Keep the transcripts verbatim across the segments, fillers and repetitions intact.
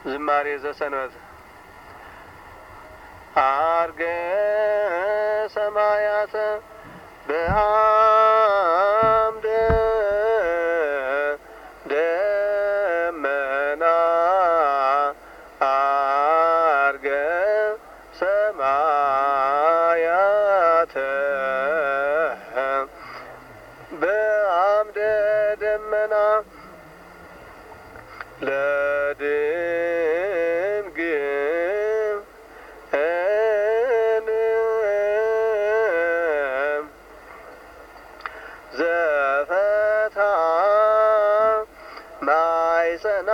ዝማሬ ዘሰንበት አርገ ሰማያተ በአምደ ደመና አርገ ሰማያተ በአምደ ደመና ለድንግል ዘፈታ ማይጸና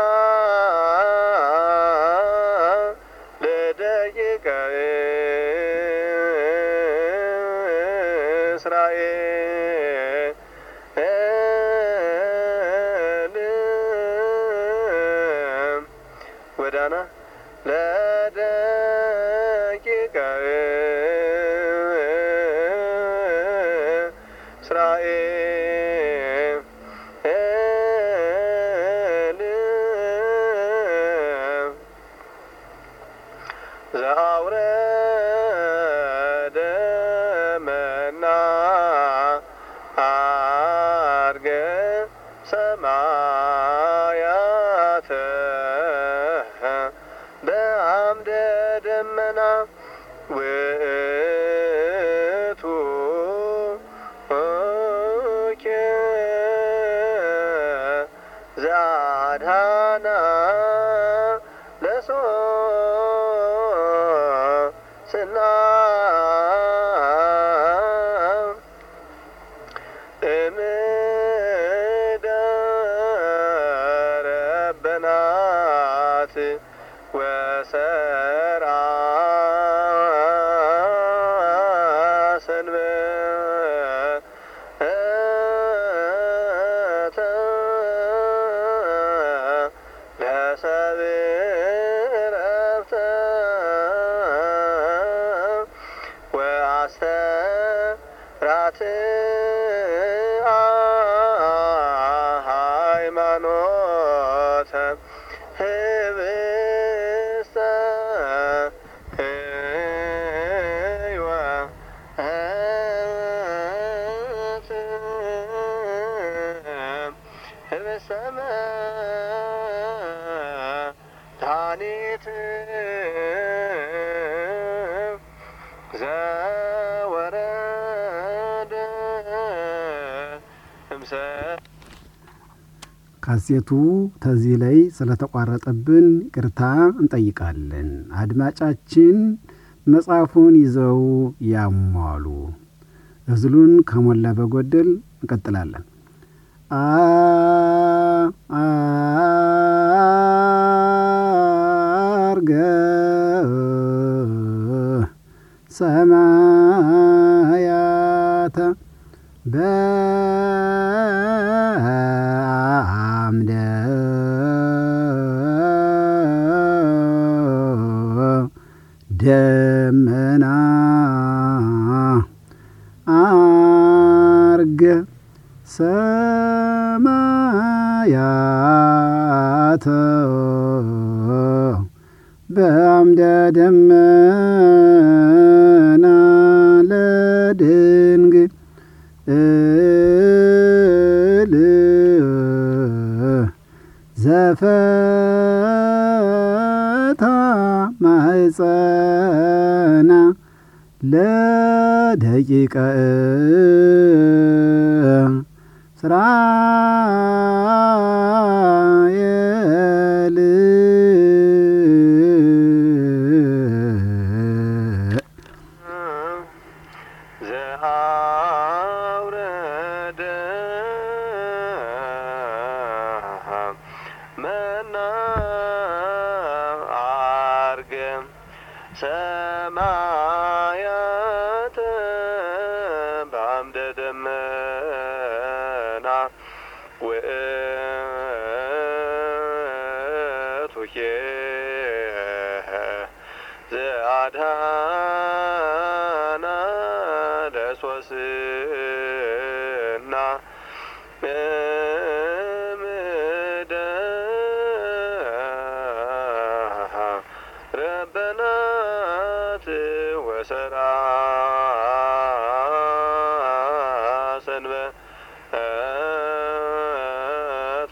ለደቂቀ እስራኤል ወዳና ለደቂቀ እስራኤል ዘአውረደ መና አርገ ሰማያተ በአምደ ደመና ውእቱ ዘአድኀና ለሶስና እምድረ በናት ወሰርዐ ሰንበተ ለሰብእ ዕረፍተ ወአስተራትዐ ሃይማኖተ ህብስተ ሕይወት ህብስተ መድኃኒት ዘወረደ እምሰ ካሴቱ ተዚህ ላይ ስለተቋረጠብን ይቅርታ እንጠይቃለን። አድማጫችን መጽሐፉን ይዘው ያሟሉ። እዝሉን ከሞላ በጎደል እንቀጥላለን። አ አርገ ሰማያተ በአምደ ደመና አርገ ሰማያተ በአምደ ደመና ለድንግል ዘፈታ ማኅፀና ለደቂቀ እስራኤል ዘአውረደ መና አርገ ሰማያተ በአምደ ደመና ውእቱ ዘአድኀና ለሶስና እምድረ ወሰራ ሰንበተ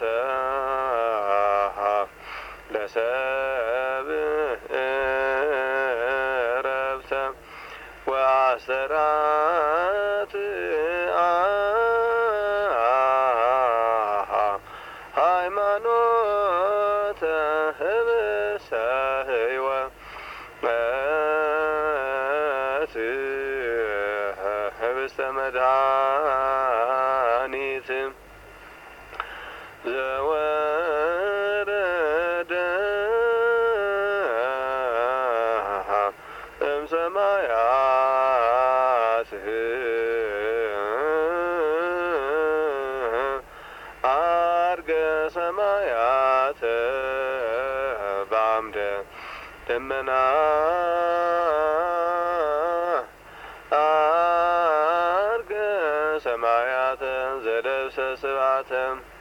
ለሰብእ ዕረፍተ ወአሰራት ሃይማኖተ ህብስተ ሕይወት ህብስተ መድኃኒት ዘወረደ እምሰማያት አርገ ሰማያተ በአምደ ደመና አርገ ሰማያተ ዘለብሰ ስብሐተ